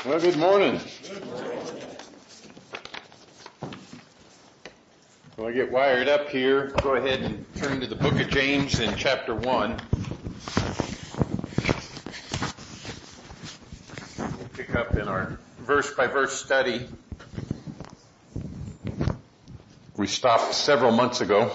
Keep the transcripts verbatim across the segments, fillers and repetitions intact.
Well, good morning. Good morning. When I get wired up here, go ahead and turn to the book of James in chapter one. We'll pick up in our verse-by-verse study. We stopped several months ago.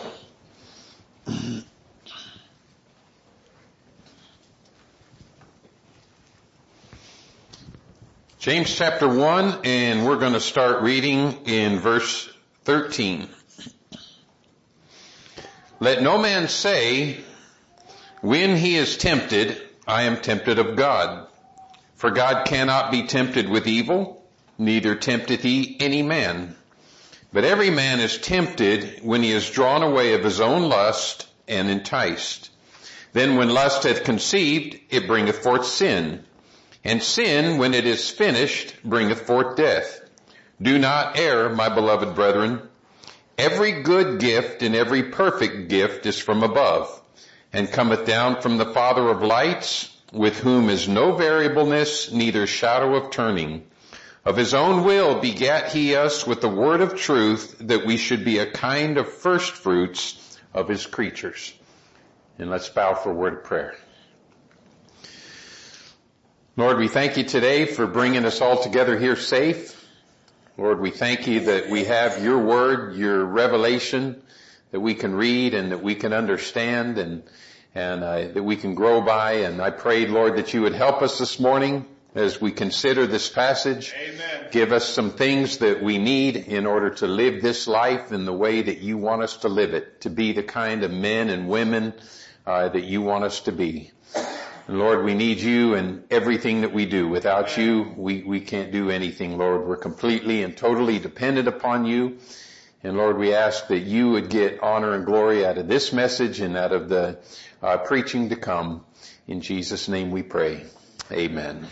James chapter one, and we're going to start reading in verse thirteen. Let no man say, when he is tempted, I am tempted of God. For God cannot be tempted with evil, neither tempteth he any man. But every man is tempted when he is drawn away of his own lust and enticed. Then when lust hath conceived, it bringeth forth sin. And sin, when it is finished, bringeth forth death. Do not err, my beloved brethren. Every good gift and every perfect gift is from above, and cometh down from the Father of lights, with whom is no variableness, neither shadow of turning. Of his own will begat he us with the word of truth, that we should be a kind of first fruits of his creatures. And let's bow for a word of prayer. Lord, we thank you today for bringing us all together here safe. Lord, we thank you that we have your word, your revelation, that we can read and that we can understand and and uh, that we can grow by. And I prayed, Lord, that you would help us this morning as we consider this passage. Amen. Give us some things that we need in order to live this life in the way that you want us to live it, to be the kind of men and women uh, that you want us to be. And Lord, we need you in everything that we do. Without you, we, we can't do anything, Lord. We're completely and totally dependent upon you. And Lord, we ask that you would get honor and glory out of this message and out of the uh, preaching to come. In Jesus' name we pray. Amen.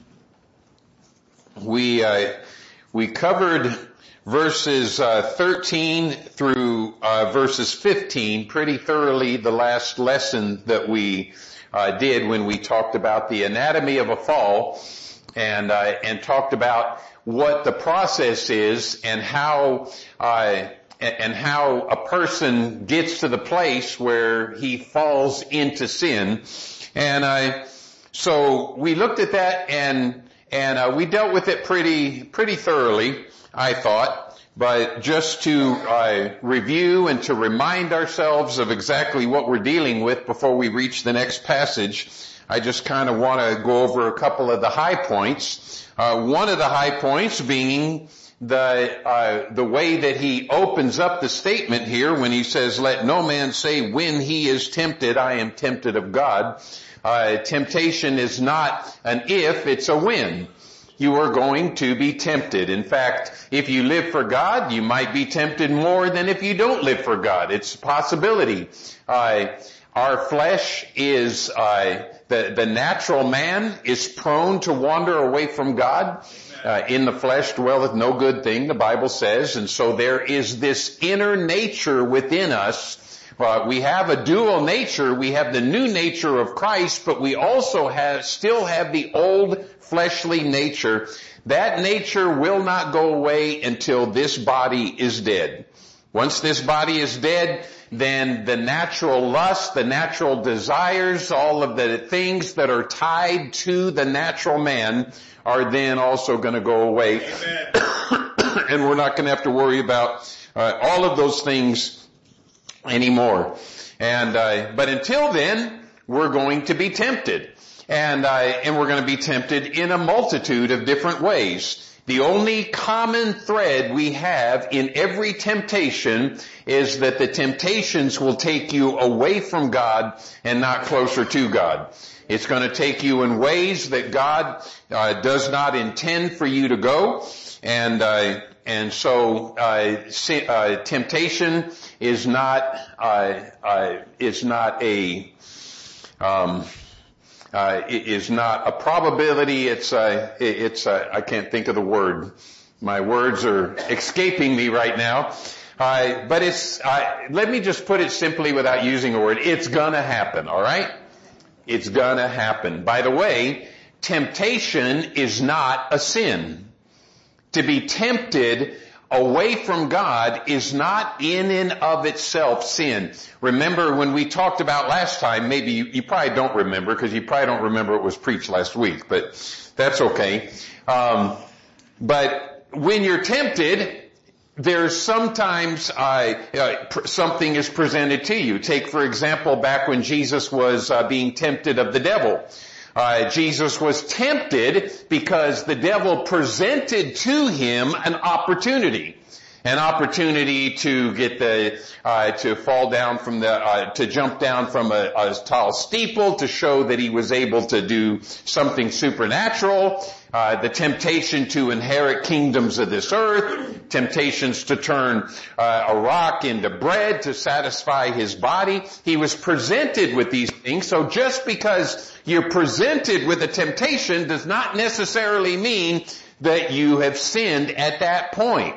We, uh, we covered verses uh, thirteen through uh, verses fifteen pretty thoroughly the last lesson that we Uh, did when we talked about the anatomy of a fall and uh, and talked about what the process is and how uh, and how a person gets to the place where he falls into sin. And uh, so we looked at that and and uh, we dealt with it pretty pretty thoroughly, I thought. But just to uh, review and to remind ourselves of exactly what we're dealing with before we reach the next passage, I just kind of want to go over a couple of the high points. Uh, one of the high points being the uh, the way that he opens up the statement here when he says, "Let no man say when he is tempted, I am tempted of God." Uh, temptation is not an if, it's a when. You are going to be tempted. In fact, if you live for God, you might be tempted more than if you don't live for God. It's a possibility. Uh, our flesh is, uh, the, the natural man is prone to wander away from God. Uh, in the flesh dwelleth no good thing, the Bible says. And so there is this inner nature within us. Uh, we have a dual nature. We have the new nature of Christ, but we also have, still have the old fleshly nature. That nature will not go away until this body is dead. Once this body is dead, then the natural lust, the natural desires, all of the things that are tied to the natural man are then also going to go away. And we're not going to have to worry about uh, all of those things anymore. And uh, but until then, we're going to be tempted. And, uh, and we're going to be tempted in a multitude of different ways. The only common thread we have in every temptation is that the temptations will take you away from God and not closer to God. It's going to take you in ways that God uh, does not intend for you to go. And, uh, and so, uh, uh, temptation is not, uh, uh, is not a, um, Uh, it is not a probability. It's a, it's a, I can't think of the word. My words are escaping me right now. Uh, but it's, uh, let me just put it simply without using a word. It's gonna happen, alright? It's gonna happen. By the way, temptation is not a sin. To be tempted away from God is not in and of itself sin. Remember when we talked about last time, maybe you, you probably don't remember because you probably don't remember it was preached last week, but that's okay. Um, but when you're tempted, there's sometimes uh, uh, pr- something is presented to you. Take, for example, back when Jesus was uh, being tempted of the devil. Uh, Jesus was tempted because the devil presented to him an opportunity. An opportunity to get the, uh, to fall down from the, uh, to jump down from a, a tall steeple to show that he was able to do something supernatural. Uh, the temptation to inherit kingdoms of this earth. Temptations to turn, uh, a rock into bread to satisfy his body. He was presented with these things. So just because you're presented with a temptation does not necessarily mean that you have sinned at that point.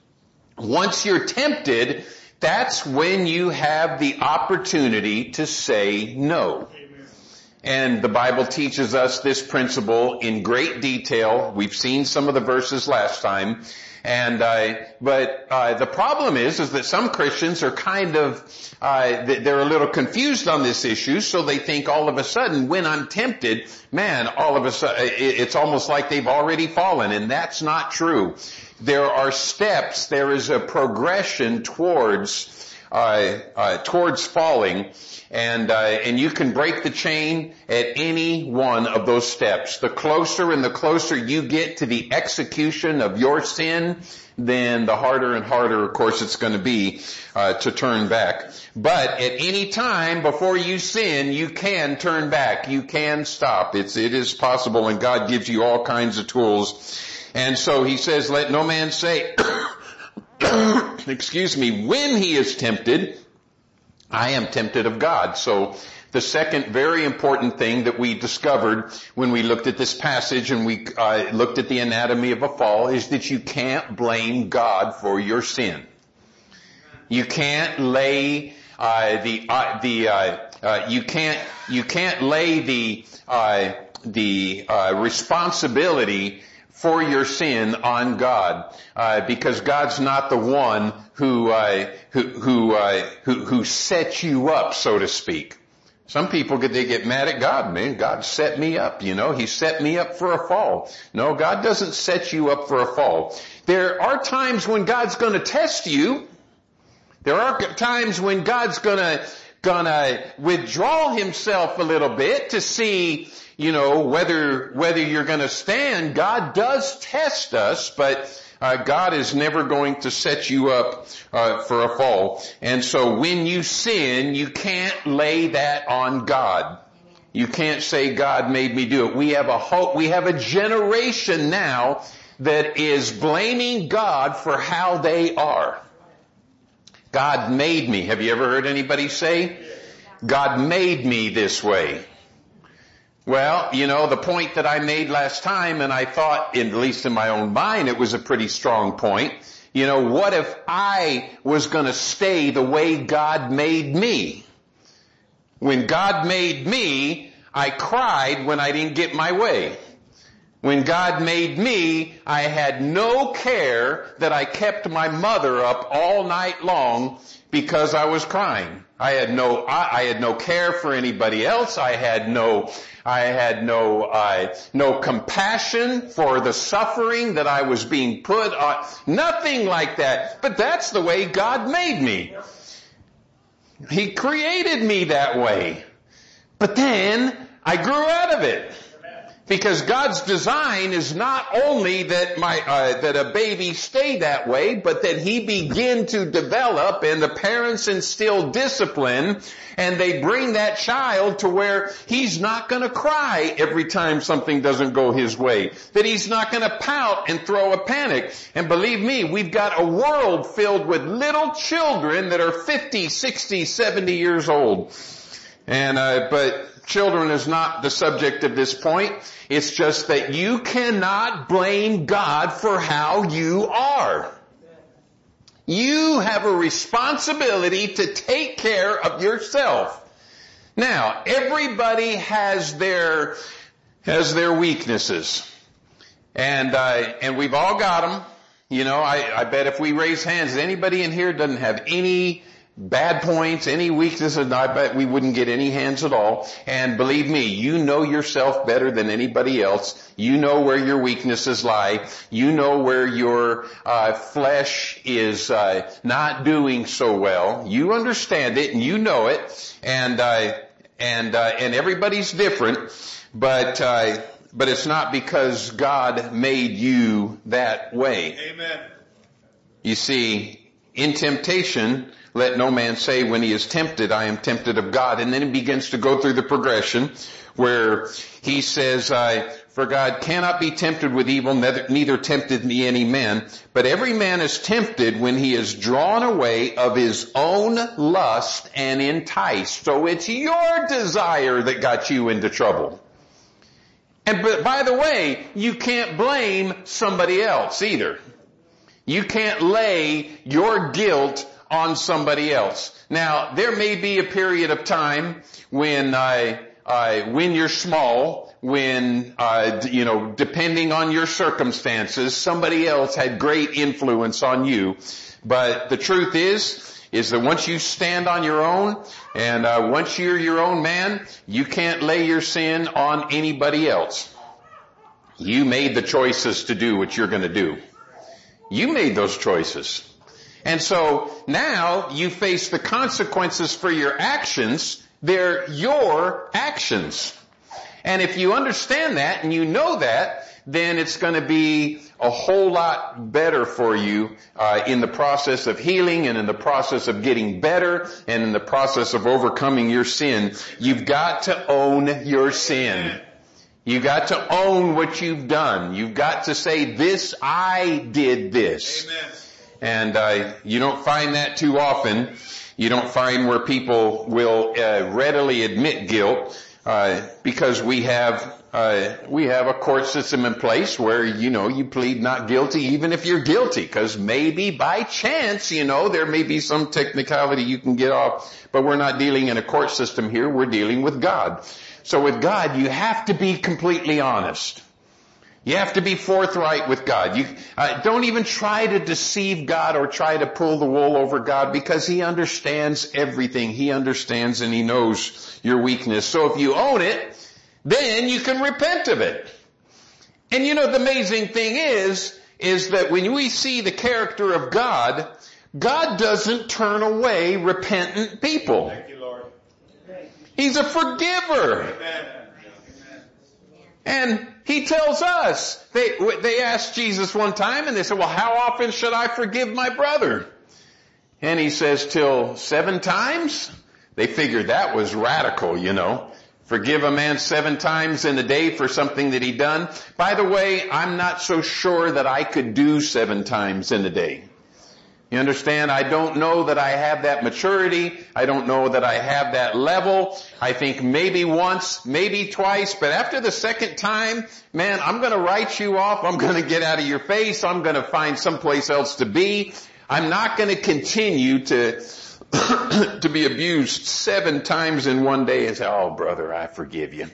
Once you're tempted, that's when you have the opportunity to say no. And the Bible teaches us this principle in great detail. We've seen some of the verses last time. And, uh, but, uh, the problem is, is that some Christians are kind of, uh, they're a little confused on this issue, so they think all of a sudden when I'm tempted, man, all of a sudden, it's almost like they've already fallen, and that's not true. There are steps, there is a progression towards, uh, uh, towards falling, and, uh, and you can break the chain at any one of those steps. The closer and the closer you get to the execution of your sin, then the harder and harder, of course, it's going to be, uh, to turn back. But at any time before you sin, you can turn back. You can stop. It's, it is possible, and God gives you all kinds of tools. And so he says, let no man say, excuse me, when he is tempted, I am tempted of God. So the second very important thing that we discovered when we looked at this passage and we uh, looked at the anatomy of a fall is that you can't blame God for your sin. You can't lay uh, the uh, the uh, uh, you can't you can't lay the uh, the uh, responsibility for your sin on God, uh, because God's not the one who, uh, who, who, uh, who, who set you up, so to speak. Some people get, they get mad at God, man. God set me up, you know. He set me up for a fall. No, God doesn't set you up for a fall. There are times when God's gonna test you. There are times when God's gonna, gonna withdraw himself a little bit to see, you know, whether, whether you're gonna stand. God does test us, but, uh, God is never going to set you up, uh, for a fall. And so when you sin, you can't lay that on God. You can't say God made me do it. We have a hope, we have a generation now that is blaming God for how they are. God made me. Have you ever heard anybody say, God made me this way? Well, you know, the point that I made last time, and I thought, at least in my own mind, it was a pretty strong point. You know, what if I was going to stay the way God made me? When God made me, I cried when I didn't get my way. When God made me, I had no care that I kept my mother up all night long because I was crying. I had no, I, I had no care for anybody else. I had no, I had no, uh, no compassion for the suffering that I was being put on. Nothing like that. But that's the way God made me. He created me that way. But then I grew out of it. Because God's design is not only that my, uh, that a baby stay that way, but that he begin to develop and the parents instill discipline and they bring that child to where he's not gonna cry every time something doesn't go his way. That he's not gonna pout and throw a panic. And believe me, we've got a world filled with little children that are fifty, sixty, seventy years old. And, uh, but, children is not the subject of this point. It's just that you cannot blame God for how you are. You have a responsibility to take care of yourself. Now, everybody has their, has their weaknesses. And, uh, and we've all got them. You know, I, I bet if we raise hands, anybody in here doesn't have any bad points, any weaknesses, I bet we wouldn't get any hands at all. And believe me, you know yourself better than anybody else. You know where your weaknesses lie. You know where your uh, flesh is uh, not doing so well. You understand it and you know it. And uh, and uh, and everybody's different, but uh, but it's not because God made you that way. Amen. You see, in temptation, let no man say when he is tempted, I am tempted of God. And then he begins to go through the progression where he says, uh, for God cannot be tempted with evil, neither, neither tempted me any man. But every man is tempted when he is drawn away of his own lust and enticed. So it's your desire that got you into trouble. And but by the way, you can't blame somebody else either. You can't lay your guilt on somebody else. Now, there may be a period of time when, uh, uh, when you're small, when, uh, you know, depending on your circumstances, somebody else had great influence on you. But the truth is, is that once you stand on your own, and, uh, once you're your own man, you can't lay your sin on anybody else. You made the choices to do what you're gonna do. You made those choices. And so now you face the consequences for your actions. They're your actions. And if you understand that and you know that, then it's going to be a whole lot better for you uh, in the process of healing and in the process of getting better and in the process of overcoming your sin. You've got to own your sin. You've got to own what you've done. You've got to say, this, I did this. Amen. And uh, you don't find that too often. You don't find where people will uh, readily admit guilt uh, because we have uh, we have a court system in place where, you know, you plead not guilty even if you're guilty, because maybe by chance, you know, there may be some technicality you can get off, but we're not dealing in a court system here. We're dealing with God. So with God, you have to be completely honest. You have to be forthright with God. You uh, don't even try to deceive God or try to pull the wool over God, because He understands everything. He understands and He knows your weakness. So if you own it, then you can repent of it. And you know, the amazing thing is, is that when we see the character of God, God doesn't turn away repentant people. Thank you, Lord. He's a forgiver. Amen. And He tells us, they, they asked Jesus one time and they said, well, how often should I forgive my brother? And He says, till seven times? They figured that was radical, you know. Forgive a man seven times in a day for something that he done. By the way, I'm not so sure that I could do seven times in a day. You understand? I don't know that I have that maturity. I don't know that I have that level. I think maybe once, maybe twice, but after the second time, man, I'm going to write you off. I'm going to get out of your face. I'm going to find someplace else to be. I'm not going to continue to to be abused seven times in one day and say, oh, brother, I forgive you.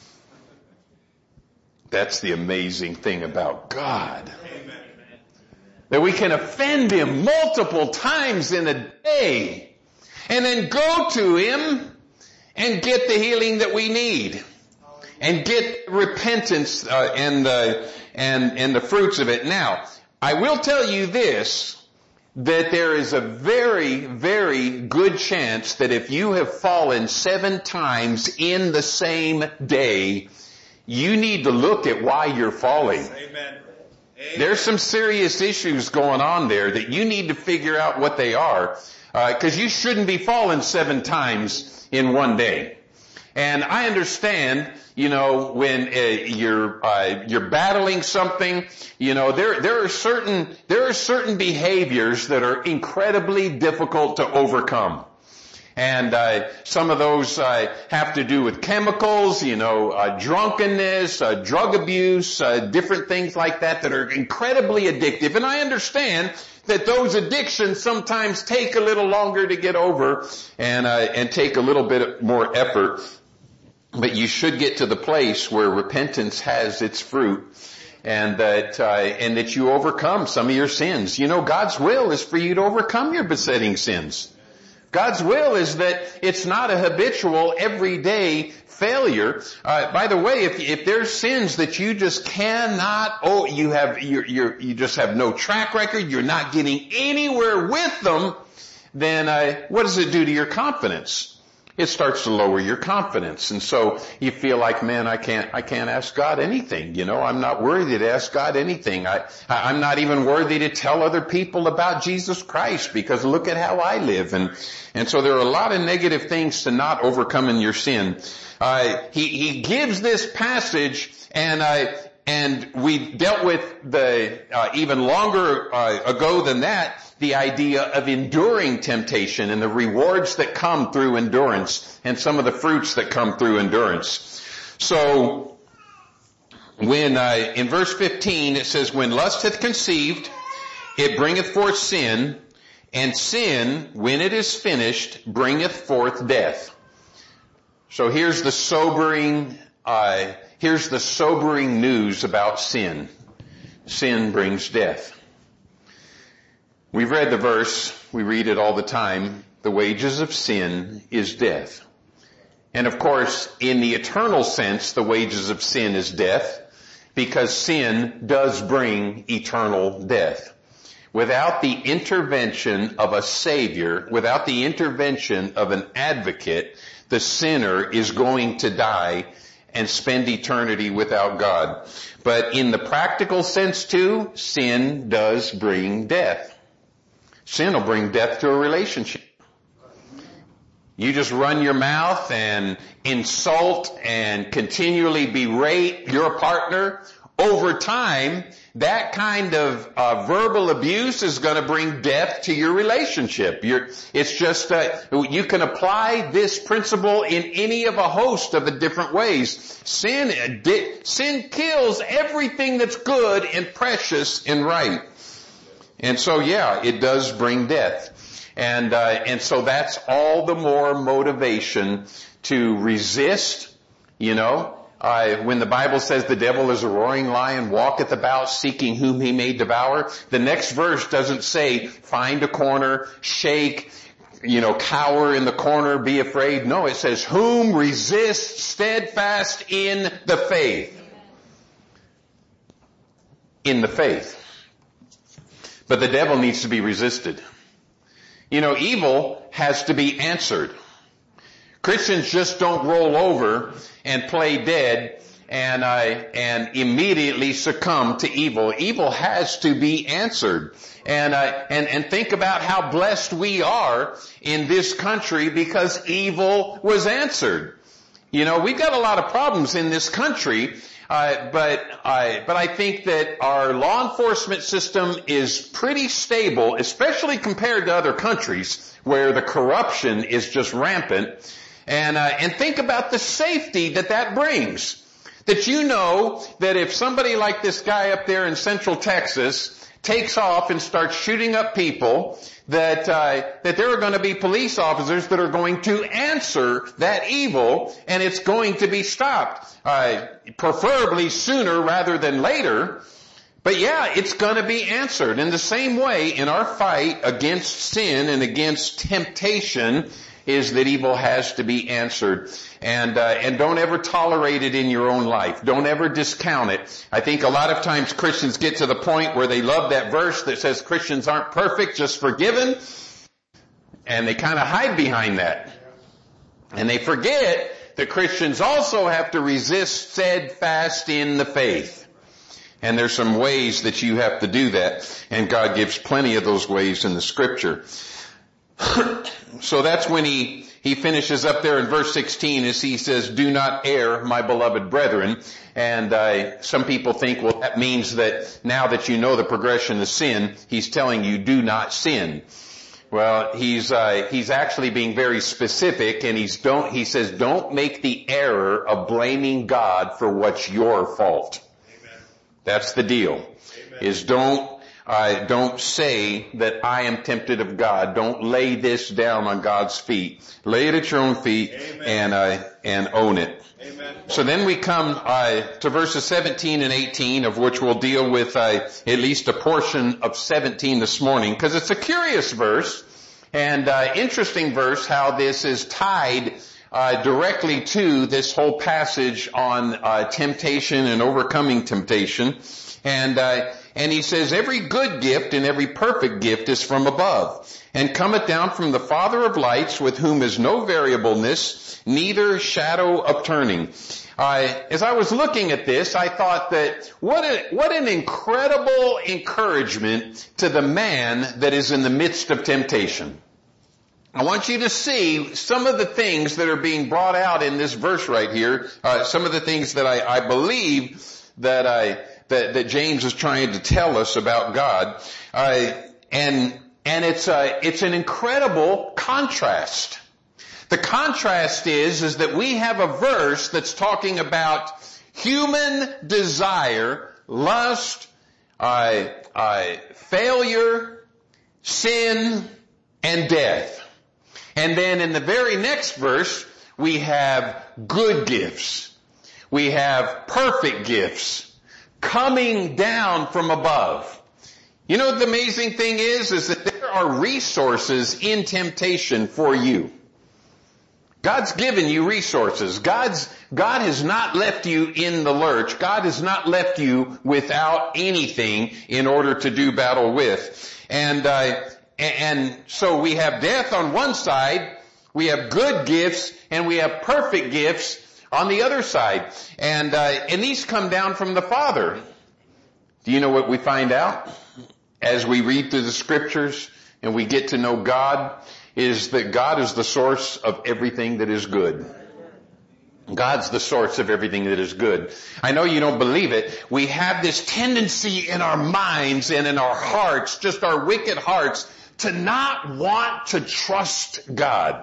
That's the amazing thing about God. Amen. That we can offend Him multiple times in a day and then go to Him and get the healing that we need and get repentance uh, and the and and the fruits of it. Now, I will tell you this, that there is a very, very good chance that if you have fallen seven times in the same day, you need to look at why you're falling. Amen. Amen. There's some serious issues going on there that you need to figure out what they are, because uh, you shouldn't be falling seven times in one day. And I understand, you know, when uh, you're uh, you're battling something, you know, there there are certain there are certain behaviors that are incredibly difficult to overcome. And uh, some of those uh, have to do with chemicals, you know, uh, drunkenness, uh, drug abuse, uh, different things like that that are incredibly addictive. And I understand that those addictions sometimes take a little longer to get over and uh, and take a little bit more effort. but you should get to the place where repentance has its fruit, and that, uh, and that you overcome some of your sins. You know, God's will is for you to overcome your besetting sins. God's will is that it's not a habitual, everyday failure. Uh, by the way, if, if there's sins that you just cannot, oh, you have, you're, you're, you just have no track record, you're not getting anywhere with them, then, uh, what does it do to your confidence? It starts to lower your confidence. And so you feel like, man, I can't, I can't ask God anything. You know, I'm not worthy to ask God anything. I, I'm not even worthy to tell other people about Jesus Christ because look at how I live. And, and so there are a lot of negative things to not overcoming your sin. Uh, he, he gives this passage and, uh, and we dealt with the, uh, even longer, uh, ago than that, the idea of enduring temptation and the rewards that come through endurance and some of the fruits that come through endurance. So, when, uh, in verse fifteen it says, when lust hath conceived, it bringeth forth sin, and sin, when it is finished, bringeth forth death. So here's the sobering, uh, here's the sobering news about sin. Sin brings death. We've read the verse, we read it all the time, the wages of sin is death. And of course, in the eternal sense, the wages of sin is death, because sin does bring eternal death. Without the intervention of a Savior, without the intervention of an advocate, the sinner is going to die and spend eternity without God. But in the practical sense too, sin does bring death. Sin will bring death to a relationship. You just run your mouth and insult and continually berate your partner. Over time, that kind of uh, verbal abuse is going to bring death to your relationship. You're, it's just, uh, you can apply this principle in any of a host of the different ways. Sin, sin kills everything that's good and precious and right. And so, yeah, it does bring death. And, uh, and so that's all the more motivation to resist, you know. Uh, when the Bible says the devil is a roaring lion, walketh about seeking whom he may devour, the next verse doesn't say find a corner, shake, you know, cower in the corner, be afraid. No, it says whom resist steadfast in the faith. In the faith. But the devil needs to be resisted. You know, evil has to be answered. Christians just don't roll over and play dead and uh, and immediately succumb to evil. Evil has to be answered. And uh, and and think about how blessed we are in this country because evil was answered. You know, we've got a lot of problems in this country. Uh, but I, but I think that our law enforcement system is pretty stable, especially compared to other countries where the corruption is just rampant. And, uh, and think about the safety that that brings. That you know that if somebody like this guy up there in Central Texas takes off and starts shooting up people, that uh, that there are going to be police officers that are going to answer that evil, and it's going to be stopped, uh, preferably sooner rather than later. But yeah, it's going to be answered. In the same way, in our fight against sin and against temptation, is that evil has to be answered. And, uh, and don't ever tolerate it in your own life. Don't ever discount it. I think a lot of times Christians get to the point where they love that verse that says Christians aren't perfect, just forgiven. And they kind of hide behind that. And they forget that Christians also have to resist steadfast in the faith. And there's some ways that you have to do that. And God gives plenty of those ways in the scripture. So that's when he, he finishes up there in verse sixteen as he says, do not err, my beloved brethren. And uh, some people think, well, that means that now that you know the progression of sin, he's telling you do not sin. Well, he's uh, he's actually being very specific, and he's don't he says don't make the error of blaming God for what's your fault. Amen. That's the deal. Amen. Is don't uh, don't say that I am tempted of God. Don't lay this down on God's feet. Lay it at your own feet. Amen. and uh, and own it. Amen. So then we come uh, to verses seventeen and eighteen, of which we'll deal with uh, at least a portion of seventeen this morning, because it's a curious verse and uh, interesting verse how this is tied uh, directly to this whole passage on uh, temptation and overcoming temptation. And uh, and he says, every good gift and every perfect gift is from above, and cometh down from the Father of lights, with whom is no variableness, neither shadow of turning. Uh, as I was looking at this, I thought that what a, what an incredible encouragement to the man that is in the midst of temptation. I want you to see some of the things that are being brought out in this verse right here, uh, some of the things that I, I believe that I that, that James is trying to tell us about God, uh, and and it's a, it's an incredible contrast. The contrast is is that we have a verse that's talking about human desire, lust, uh, uh, failure, sin, and death. And then in the very next verse, we have good gifts. We have perfect gifts coming down from above. You know what the amazing thing is, is that there are resources in temptation for you. God's given you resources. God's, God has not left you in the lurch. God has not left you without anything in order to do battle with. And, uh, and so we have death on one side, we have good gifts, and we have perfect gifts on the other side. And, uh, and these come down from the Father. Do you know what we find out as we read through the scriptures and we get to know God? Is that God is the source of everything that is good. God's the source of everything that is good. I know you don't believe it. We have this tendency in our minds and in our hearts, just our wicked hearts, to not want to trust God.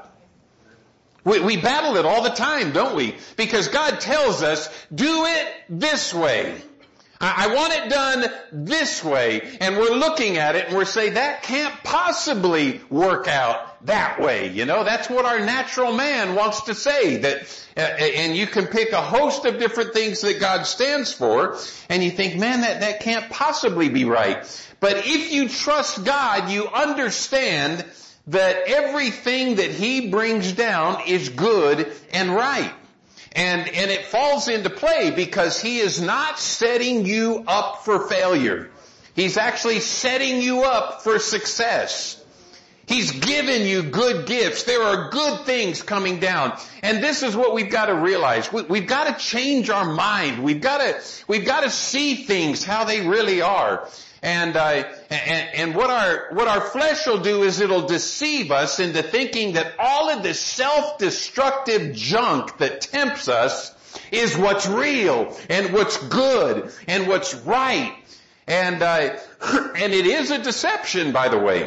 We, we battle it all the time, don't we? Because God tells us, do it this way. I, I want it done this way. And we're looking at it and we're saying, that can't possibly work out that way. You know, that's what our natural man wants to say. That, uh, and you can pick a host of different things that God stands for, and you think, man, that, that can't possibly be right. But if you trust God, you understand that everything that He brings down is good and right. And, and it falls into play because He is not setting you up for failure. He's actually setting you up for success. He's given you good gifts. There are good things coming down. And this is what we've got to realize. We, we've got to change our mind. We've got to, we've got to see things how they really are. And, uh, and, and what our, what our flesh will do is it'll deceive us into thinking that all of this self-destructive junk that tempts us is what's real and what's good and what's right. And, uh, and it is a deception, by the way.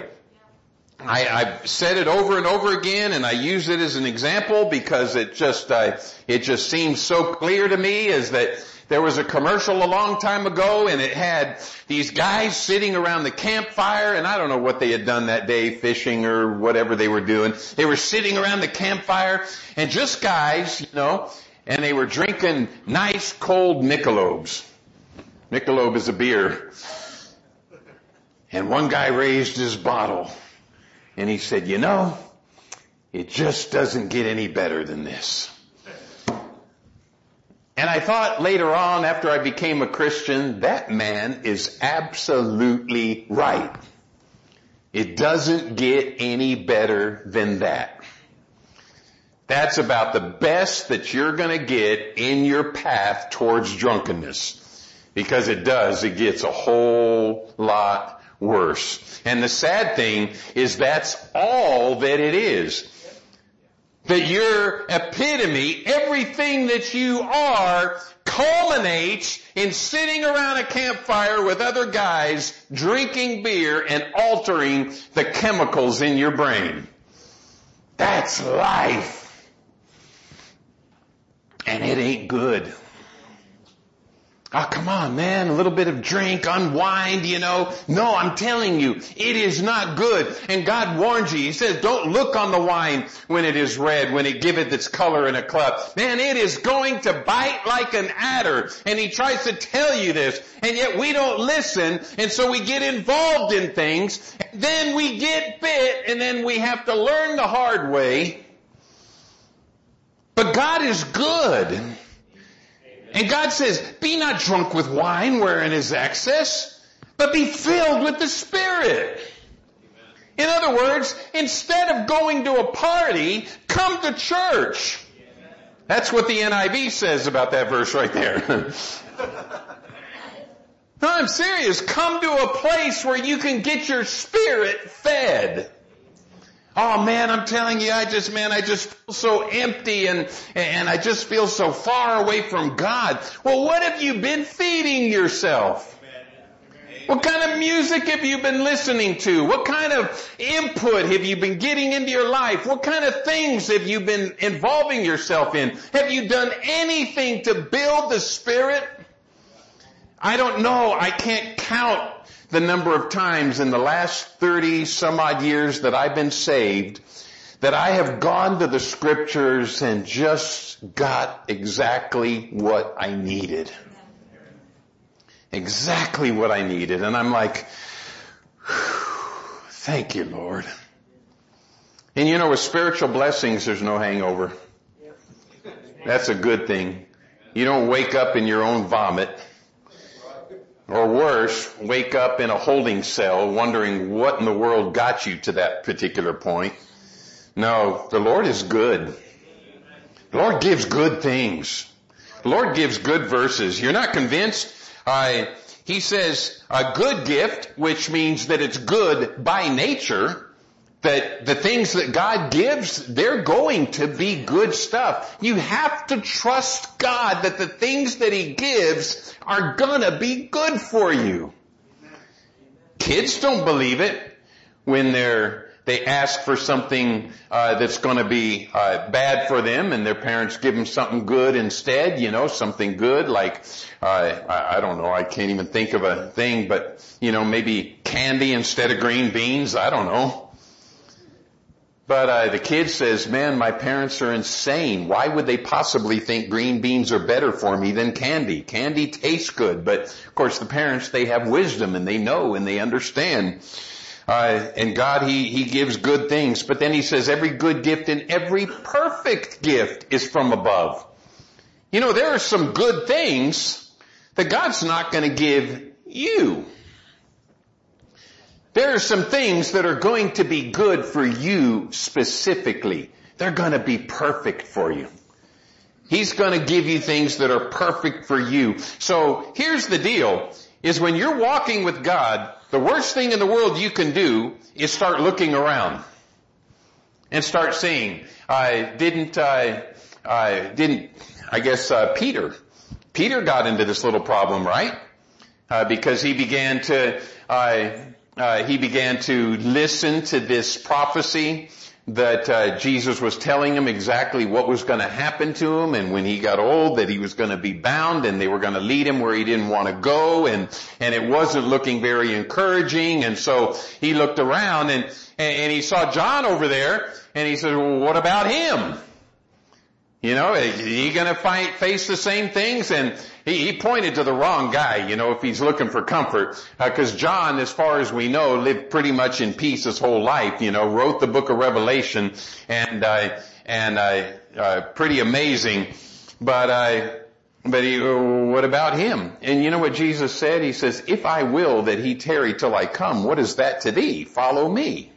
I, I've said it over and over again, and I use it as an example because it just, uh, it just seems so clear to me is that there was a commercial a long time ago, and it had these guys sitting around the campfire, and I don't know what they had done that day, fishing or whatever they were doing. They were sitting around the campfire, and just guys, you know, and they were drinking nice cold Michelobs. Michelob is a beer. And one guy raised his bottle, and he said, you know, it just doesn't get any better than this. And I thought later on, after I became a Christian, that man is absolutely right. It doesn't get any better than that. That's about the best that you're going to get in your path towards drunkenness. Because it does, it gets a whole lot worse. And the sad thing is that's all that it is. That your epitome, everything that you are, culminates in sitting around a campfire with other guys, drinking beer and altering the chemicals in your brain. That's life. And it ain't good. Oh, come on, man, a little bit of drink, unwind, you know. No, I'm telling you, it is not good. And God warns you. He says, don't look on the wine when it is red, when it giveth its color in a cloud. Man, it is going to bite like an adder. And He tries to tell you this. And yet we don't listen. And so we get involved in things. And then we get bit. And then we have to learn the hard way. But God is good. And God says, be not drunk with wine wherein is excess, but be filled with the Spirit. In other words, instead of going to a party, come to church. That's what the N I V says about that verse right there. No, I'm serious. Come to a place where you can get your spirit fed. Oh man, I'm telling you, I just, man, I just feel so empty and, and I just feel so far away from God. Well, what have you been feeding yourself? What kind of music have you been listening to? What kind of input have you been getting into your life? What kind of things have you been involving yourself in? Have you done anything to build the Spirit? I don't know. I can't count the number of times in the last thirty some odd years that I've been saved that I have gone to the Scriptures and just got exactly what I needed. Exactly what I needed. And I'm like, thank you, Lord. And you know, with spiritual blessings, there's no hangover. That's a good thing. You don't wake up in your own vomit. Or worse, wake up in a holding cell wondering what in the world got you to that particular point. No, the Lord is good. The Lord gives good things. The Lord gives good verses. You're not convinced? Uh, he says a good gift, which means that it's good by nature. That the things that God gives, they're going to be good stuff. You have to trust God that the things that He gives are gonna be good for you. Kids don't believe it when they're, they ask for something uh, that's gonna be uh, bad for them and their parents give them something good instead, you know, something good like, uh, I, I don't know, I can't even think of a thing, but, you know, maybe candy instead of green beans, I don't know. But uh, the kid says, man, my parents are insane. Why would they possibly think green beans are better for me than candy? Candy tastes good. But, of course, the parents, they have wisdom and they know and they understand. Uh, and God, He, He gives good things. But then He says every good gift and every perfect gift is from above. You know, there are some good things that God's not going to give you. There are some things that are going to be good for you specifically. They're going to be perfect for you. He's going to give you things that are perfect for you. So here's the deal, is when you're walking with God, the worst thing in the world you can do is start looking around and start seeing. I didn't, I, I didn't, I guess, uh, Peter. Peter got into this little problem, right? Uh, because he began to, uh, Uh, he began to listen to this prophecy that uh, Jesus was telling him exactly what was going to happen to him, and when he got old that he was going to be bound and they were going to lead him where he didn't want to go, and and it wasn't looking very encouraging. And so he looked around and and he saw John over there and he said, well, what about him? You know, is he going to fight, face the same things? And he, he pointed to the wrong guy, you know, if he's looking for comfort. Because uh, John, as far as we know, lived pretty much in peace his whole life, you know, wrote the book of Revelation, and, uh, and, uh, uh, pretty amazing. But, uh, but he, what about him? And you know what Jesus said? He says, if I will that he tarry till I come, what is that to thee? Follow me.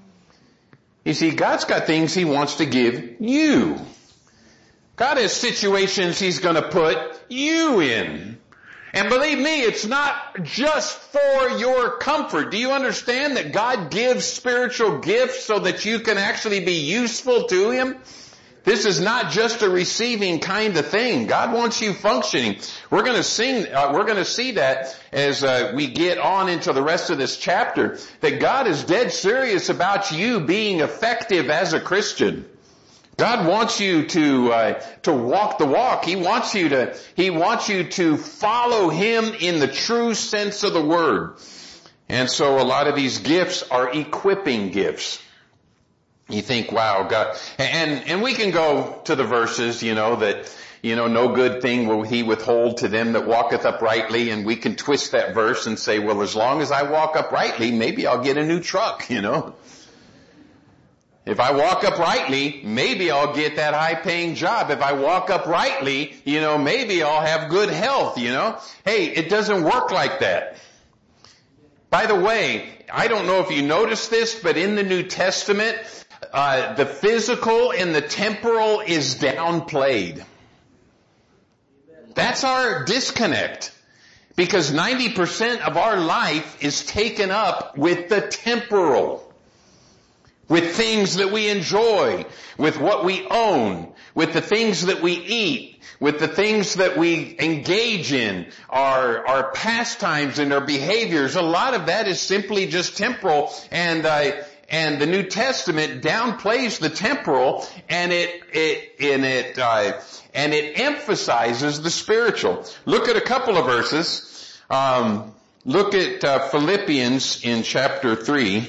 You see, God's got things He wants to give you. God has situations He's going to put you in. And believe me, it's not just for your comfort. Do you understand that God gives spiritual gifts so that you can actually be useful to Him? This is not just a receiving kind of thing. God wants you functioning. We're going to sing, uh, we're going to see that as uh, we get on into the rest of this chapter, that God is dead serious about you being effective as a Christian. God wants you to uh, to walk the walk. He wants you to He wants you to follow Him in the true sense of the word. And so a lot of these gifts are equipping gifts. You think, wow, God, and and we can go to the verses, you know, that, you know, no good thing will He withhold to them that walketh uprightly, and we can twist that verse and say, well, as long as I walk uprightly, maybe I'll get a new truck, you know. If I walk uprightly, maybe I'll get that high-paying job. If I walk uprightly, you know, maybe I'll have good health, you know. Hey, it doesn't work like that. By the way, I don't know if you noticed this, but in the New Testament, uh, the physical and the temporal is downplayed. That's our disconnect. Because ninety percent of our life is taken up with the temporal. With things that we enjoy, with what we own, with the things that we eat, with the things that we engage in, our, our pastimes and our behaviors. A lot of that is simply just temporal, and, uh, and the New Testament downplays the temporal, and it, it, and it, uh, and it emphasizes the spiritual. Look at a couple of verses. Um, look at, uh, Philippians in chapter three.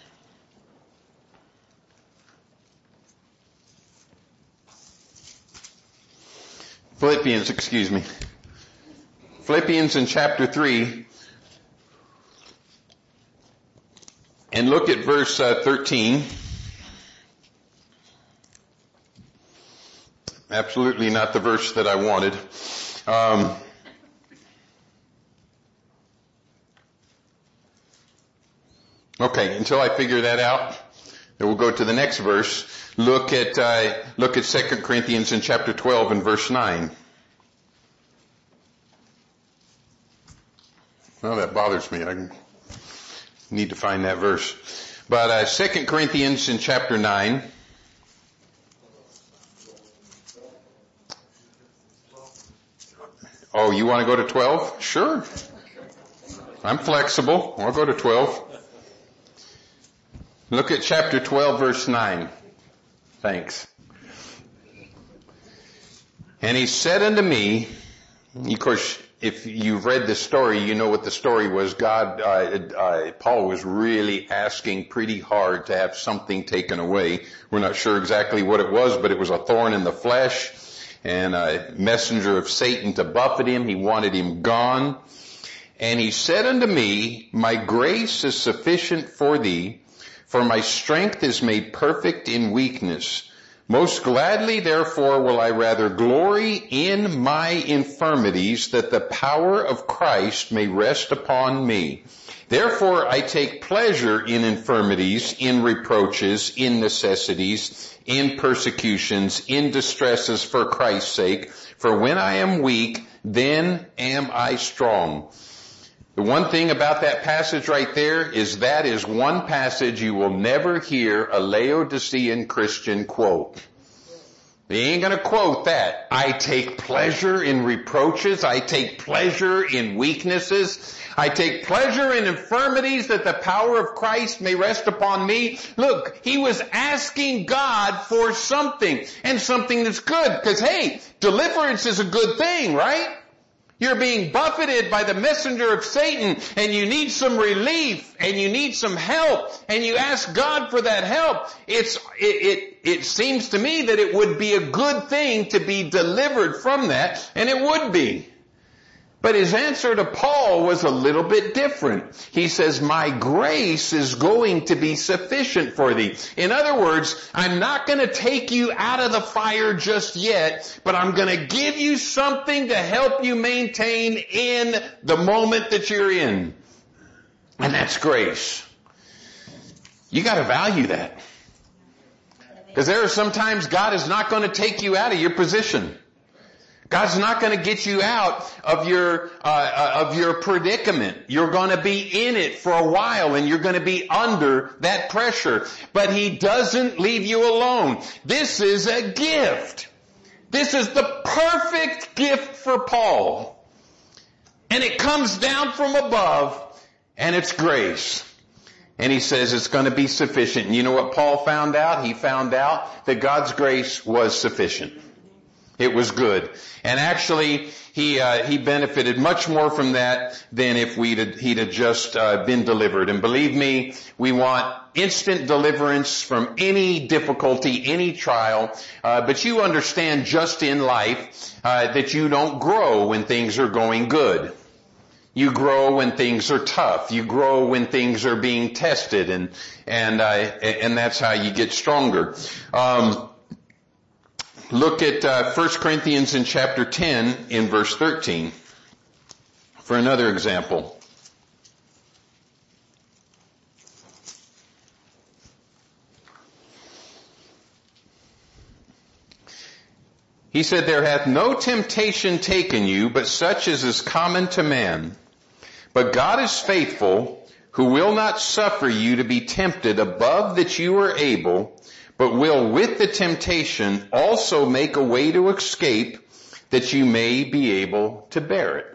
Philippians, excuse me. Philippians in chapter three. And look at verse uh, thirteen. Absolutely not the verse that I wanted. Um, okay, until I figure that out, then we'll go to the next verse. Look at, uh, look at Second Corinthians in chapter twelve and verse nine. Well, that bothers me. I need to find that verse. But, uh, Second Corinthians in chapter nine. Oh, you want to go to twelve? Sure. I'm flexible. I'll go to twelve. Look at chapter twelve, verse nine. Thanks. And he said unto me, of course, if you've read the story, you know what the story was. God, uh, uh, Paul was really asking pretty hard to have something taken away. We're not sure exactly what it was, but it was a thorn in the flesh and a messenger of Satan to buffet him. He wanted him gone. And he said unto me, my grace is sufficient for thee, for my strength is made perfect in weakness. Most gladly, therefore, will I rather glory in my infirmities, that the power of Christ may rest upon me. Therefore, I take pleasure in infirmities, in reproaches, in necessities, in persecutions, in distresses for Christ's sake. For when I am weak, then am I strong. The one thing about that passage right there is that is one passage you will never hear a Laodicean Christian quote. They ain't gonna quote that. I take pleasure in reproaches. I take pleasure in weaknesses. I take pleasure in infirmities, that the power of Christ may rest upon me. Look, he was asking God for something, and something that's good. Because hey, deliverance is a good thing, right? You're being buffeted by the messenger of Satan, and you need some relief, and you need some help, and you ask God for that help. It's, it, it, it seems to me that it would be a good thing to be delivered from that, and it would be. But his answer to Paul was a little bit different. He says, my grace is going to be sufficient for thee. In other words, I'm not going to take you out of the fire just yet, but I'm going to give you something to help you maintain in the moment that you're in. And that's grace. You got to value that. Because there are sometimes God is not going to take you out of your position. God's not going to get you out of your uh, of your predicament. You're going to be in it for a while, and you're going to be under that pressure. But he doesn't leave you alone. This is a gift. This is the perfect gift for Paul. And it comes down from above, and it's grace. And he says it's going to be sufficient. And you know what Paul found out? He found out that God's grace was sufficient. It was good. And actually, he uh, he benefited much more from that than if we'd had, he'd had just uh, been delivered. And believe me, we want instant deliverance from any difficulty, any trial. Uh, but you understand just in life uh, that you don't grow when things are going good. You grow when things are tough. You grow when things are being tested, and and uh, and that's how you get stronger. Um, look at uh, First Corinthians in chapter ten in verse thirteen for another example. He said, "There hath no temptation taken you, but such as is common to man. But God is faithful, who will not suffer you to be tempted above that you are able, but will with the temptation also make a way to escape, that you may be able to bear it."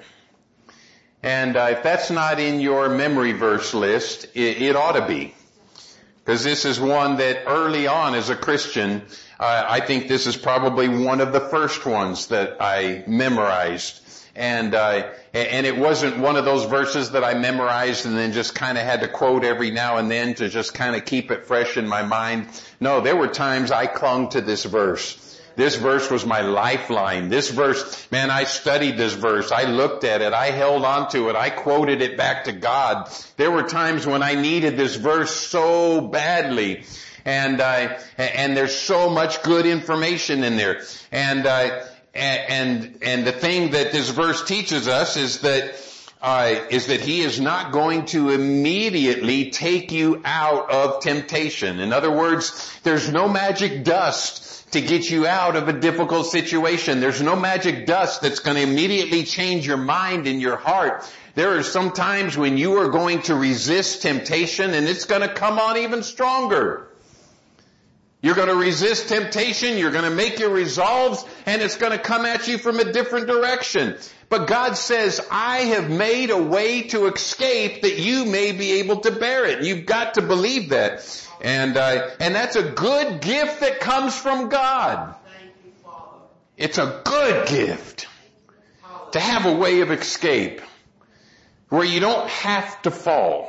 And uh, if that's not in your memory verse list, it, it ought to be. Because this is one that early on as a Christian, uh, I think this is probably one of the first ones that I memorized. And, uh, and it wasn't one of those verses that I memorized and then just kind of had to quote every now and then to just kind of keep it fresh in my mind. No, there were times I clung to this verse. This verse was my lifeline. This verse, man, I studied this verse. I looked at it. I held on to it. I quoted it back to God. There were times when I needed this verse so badly. And, uh, and there's so much good information in there. And, uh, and, and the thing that this verse teaches us is that, uh, is that He is not going to immediately take you out of temptation. In other words, there's no magic dust to get you out of a difficult situation. There's no magic dust that's going to immediately change your mind and your heart. There are some times when you are going to resist temptation and it's going to come on even stronger. You're going to resist temptation, you're going to make your resolves, and it's going to come at you from a different direction. But God says, I have made a way to escape that you may be able to bear it. You've got to believe that. And uh, and that's a good gift that comes from God. It's a good gift to have a way of escape where you don't have to fall.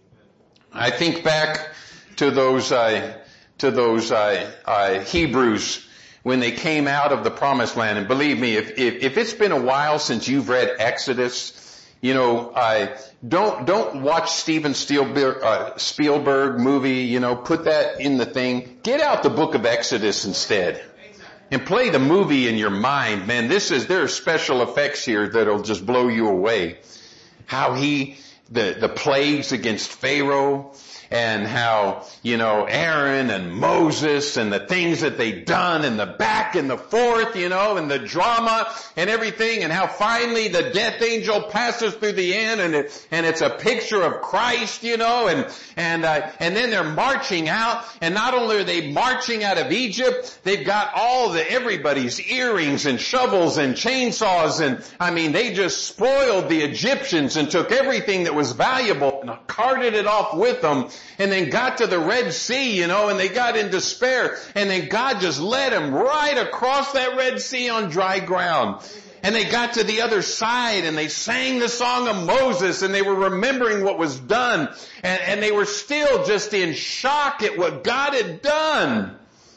I think back to those uh, to those uh, uh, Hebrews when they came out of the Promised Land. And believe me, if if, if it's been a while since you've read Exodus, you know, uh, don't don't watch Steven Spielberg, uh, Spielberg movie. You know, put that in the thing. Get out the book of Exodus instead, and play the movie in your mind. Man, this is there are special effects here that'll just blow you away. How he the the plagues against Pharaoh. And how, you know, Aaron and Moses and the things that they'd done and the back and the forth, you know, and the drama and everything, and how finally the death angel passes through the end, and it, and it's a picture of Christ, you know, and, and, uh, and then they're marching out, and not only are they marching out of Egypt, they've got all the, everybody's earrings and shovels and chainsaws, and, I mean, they just spoiled the Egyptians and took everything that was valuable and carted it off with them. And then got to the Red Sea, you know, and they got in despair. And then God just led them right across that Red Sea on dry ground. And they got to the other side and they sang the song of Moses and they were remembering what was done. And, and they were still just in shock at what God had done.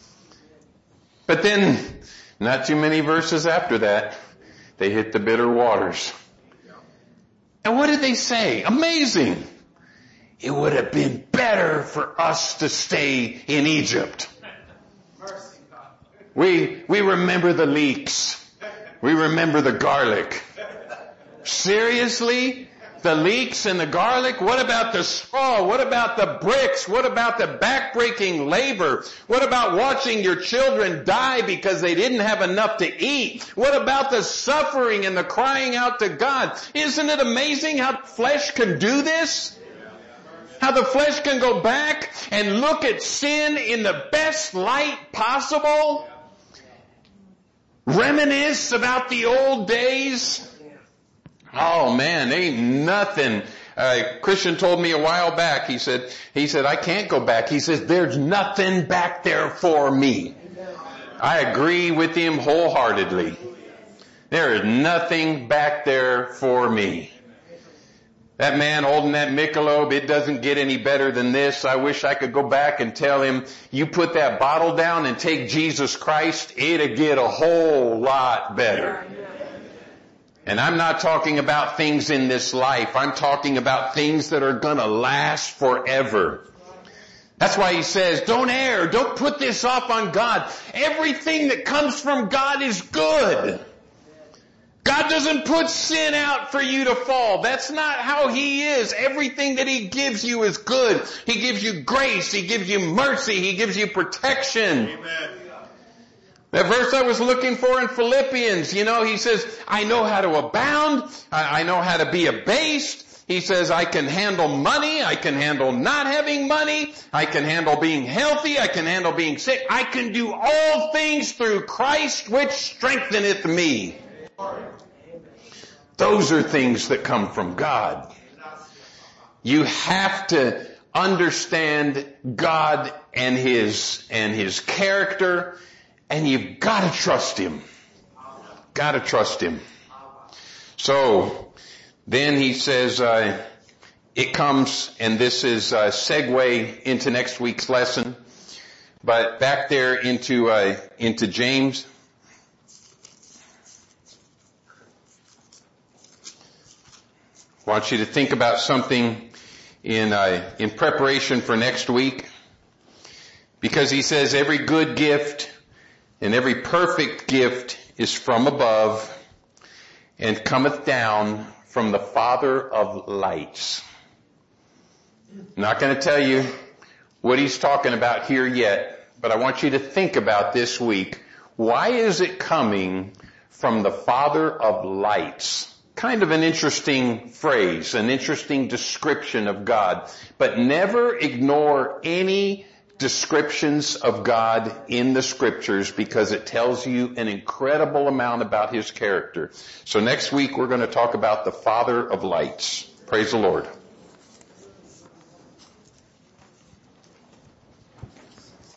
But then, not too many verses after that, they hit the bitter waters. And what did they say? Amazing! It would have been better for us to stay in Egypt. We, we remember the leeks. We remember the garlic. Seriously? The leeks and the garlic? What about the straw? What about the bricks? What about the backbreaking labor? What about watching your children die because they didn't have enough to eat? What about the suffering and the crying out to God? Isn't it amazing how flesh can do this? How the flesh can go back and look at sin in the best light possible. Reminisce about the old days. Oh man, ain't nothing Uh, Christian told me a while back, he said, he said, I can't go back. He says, there's nothing back there for me. I agree with him wholeheartedly. There is nothing back there for me. That man holding that Michelob, it doesn't get any better than this. I wish I could go back and tell him, you put that bottle down and take Jesus Christ, it'll get a whole lot better. And I'm not talking about things in this life. I'm talking about things that are going to last forever. That's why he says, don't err. Don't put this off on God. Everything that comes from God is good. God doesn't put sin out for you to fall. That's not how He is. Everything that He gives you is good. He gives you grace. He gives you mercy. He gives you protection. Amen. That verse I was looking for in Philippians, you know, he says, I know how to abound. I, I know how to be abased. He says, I can handle money. I can handle not having money. I can handle being healthy. I can handle being sick. I can do all things through Christ which strengtheneth me. Those are things that come from God. You have to understand God and His, and His character, and you've got to trust Him. Got to trust Him. So, then he says, uh, it comes, and this is a segue into next week's lesson, but back there into, uh, into James. I want you to think about something in, uh, in preparation for next week. Because he says every good gift and every perfect gift is from above and cometh down from the Father of lights. I'm not going to tell you what he's talking about here yet, but I want you to think about this week. Why is it coming from the Father of lights? Kind of an interesting phrase, an interesting description of God. But never ignore any descriptions of God in the scriptures because it tells you an incredible amount about His character. So next week we're going to talk about the Father of lights. Praise the Lord.